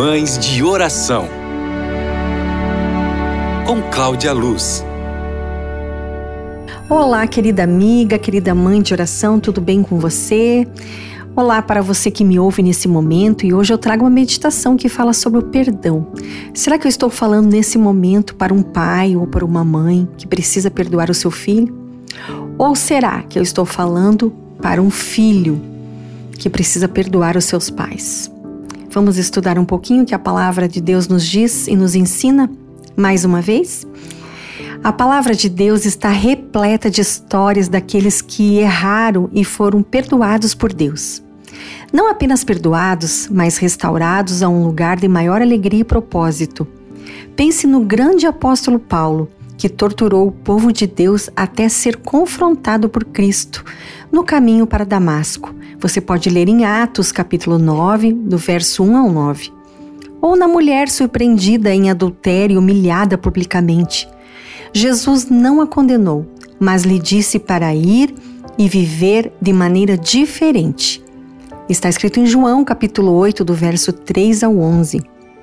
Mães de Oração, com Cláudia Luz. Olá, querida amiga, querida mãe de oração, tudo bem com você? Olá para você que me ouve nesse momento, e hoje eu trago uma meditação que fala sobre o perdão. Será que eu estou falando nesse momento para um pai ou para uma mãe que precisa perdoar o seu filho? Ou será que eu estou falando para um filho que precisa perdoar os seus pais? Vamos estudar um pouquinho o que a palavra de Deus nos diz e nos ensina mais uma vez? A palavra de Deus está repleta de histórias daqueles que erraram e foram perdoados por Deus. Não apenas perdoados, mas restaurados a um lugar de maior alegria e propósito. Pense no grande apóstolo Paulo, que torturou o povo de Deus até ser confrontado por Cristo no caminho para Damasco. Você pode ler em Atos capítulo 9, do verso 1 ao 9. Ou na mulher surpreendida em adultério e humilhada publicamente. Jesus não a condenou, mas lhe disse para ir e viver de maneira diferente. Está escrito em João capítulo 8, do verso 3 ao 11.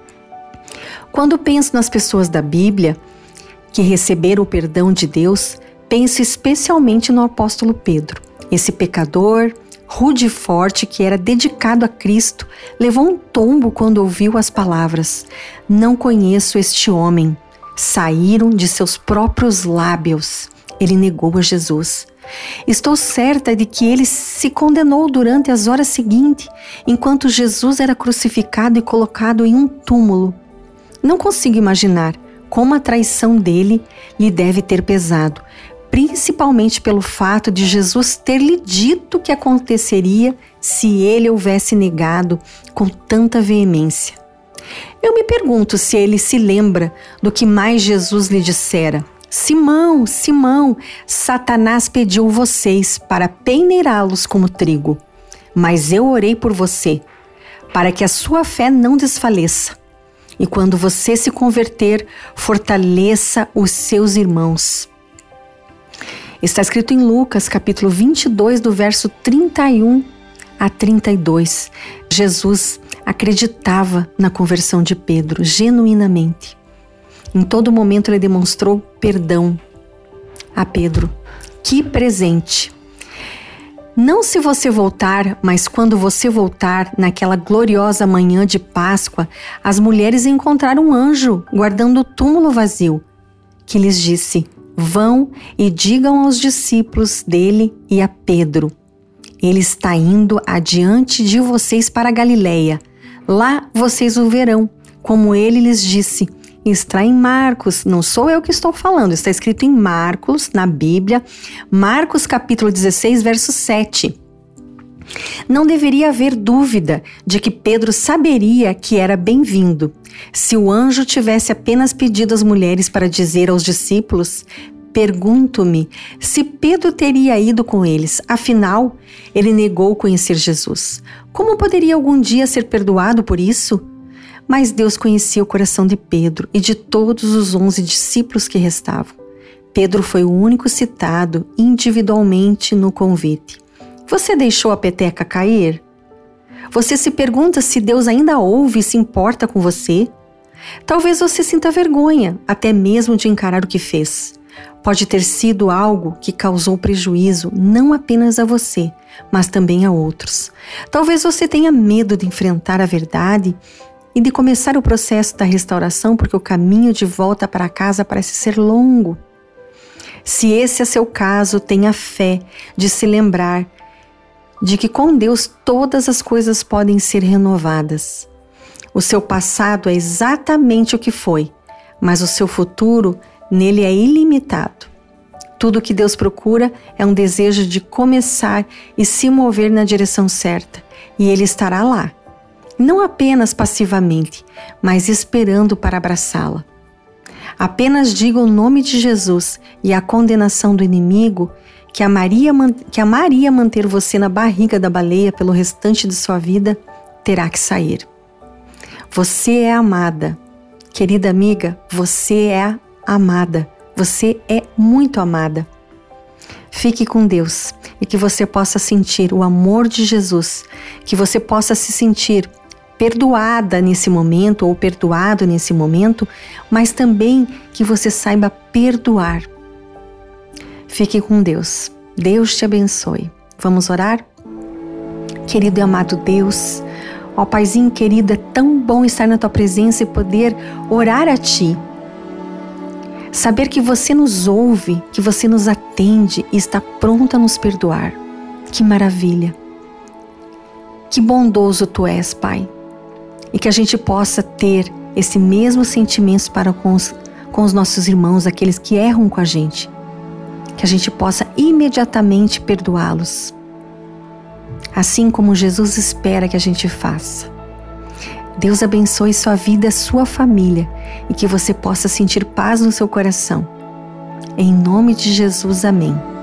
Quando penso nas pessoas da Bíblia que receberam o perdão de Deus, penso especialmente no apóstolo Pedro. Esse pecador, rude e forte, que era dedicado a Cristo, levou um tombo quando ouviu as palavras: "Não conheço este homem." Saíram de seus próprios lábios. Ele negou a Jesus. Estou certa de que ele se condenou durante as horas seguintes, enquanto Jesus era crucificado e colocado em um túmulo. Não consigo imaginar como a traição dele lhe deve ter pesado, principalmente pelo fato de Jesus ter lhe dito que aconteceria se ele houvesse negado com tanta veemência. Eu me pergunto se ele se lembra do que mais Jesus lhe dissera: "Simão, Simão, Satanás pediu vocês para peneirá-los como trigo, mas eu orei por você, para que a sua fé não desfaleça. E quando você se converter, fortaleça os seus irmãos." Está escrito em Lucas, capítulo 22, do verso 31 a 32. Jesus acreditava na conversão de Pedro, genuinamente. Em todo momento ele demonstrou perdão a Pedro. Que presente! Não se você voltar, mas quando você voltar, naquela gloriosa manhã de Páscoa, as mulheres encontraram um anjo guardando o túmulo vazio, que lhes disse: "Vão e digam aos discípulos dele e a Pedro: ele está indo adiante de vocês para a Galileia. Lá vocês o verão, como ele lhes disse." Está em Marcos, não sou eu que estou falando, está escrito em Marcos, na Bíblia, Marcos capítulo 16, verso 7. Não deveria haver dúvida de que Pedro saberia que era bem-vindo. Se o anjo tivesse apenas pedido às mulheres para dizer aos discípulos: "Pergunto-me se Pedro teria ido com eles, afinal, ele negou conhecer Jesus. Como poderia algum dia ser perdoado por isso?" Mas Deus conhecia o coração de Pedro e de todos os 11 discípulos que restavam. Pedro foi o único citado individualmente no convite. Você deixou a peteca cair? Você se pergunta se Deus ainda ouve e se importa com você? Talvez você sinta vergonha, até mesmo de encarar o que fez. Pode ter sido algo que causou prejuízo não apenas a você, mas também a outros. Talvez você tenha medo de enfrentar a verdade e de começar o processo da restauração, porque o caminho de volta para casa parece ser longo. Se esse é seu caso, tenha fé de se lembrar de que com Deus todas as coisas podem ser renovadas. O seu passado é exatamente o que foi, mas o seu futuro nele é ilimitado. Tudo o que Deus procura é um desejo de começar e se mover na direção certa, e Ele estará lá. Não apenas passivamente, mas esperando para abraçá-la. Apenas diga o nome de Jesus e a condenação do inimigo que amaria manter você na barriga da baleia pelo restante de sua vida terá que sair. Você é amada. Querida amiga, você é amada. Você é muito amada. Fique com Deus e que você possa sentir o amor de Jesus, que você possa se sentir perdoada nesse momento ou perdoado nesse momento, mas também que você saiba perdoar. Fique com Deus. Deus te abençoe. Vamos orar? Querido e amado Deus, ó Paizinho querido, é tão bom estar na Tua presença e poder orar a Ti. Saber que você nos ouve, que você nos atende e está pronto a nos perdoar. Que maravilha! Que bondoso Tu és, Pai. E que a gente possa ter esse mesmo sentimento para com os nossos irmãos, aqueles que erram com a gente. Que a gente possa imediatamente perdoá-los. Assim como Jesus espera que a gente faça. Deus abençoe sua vida, sua família e que você possa sentir paz no seu coração. Em nome de Jesus, amém.